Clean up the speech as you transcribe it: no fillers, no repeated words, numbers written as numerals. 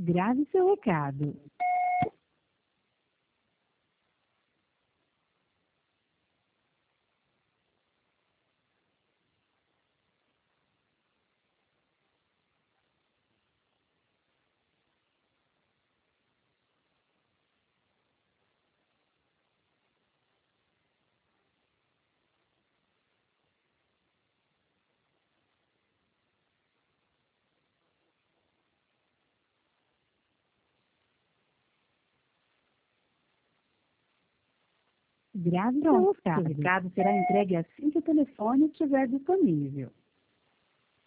Grave seu recado. Grave seu recado. Seu recado será entregue assim que o telefone estiver disponível.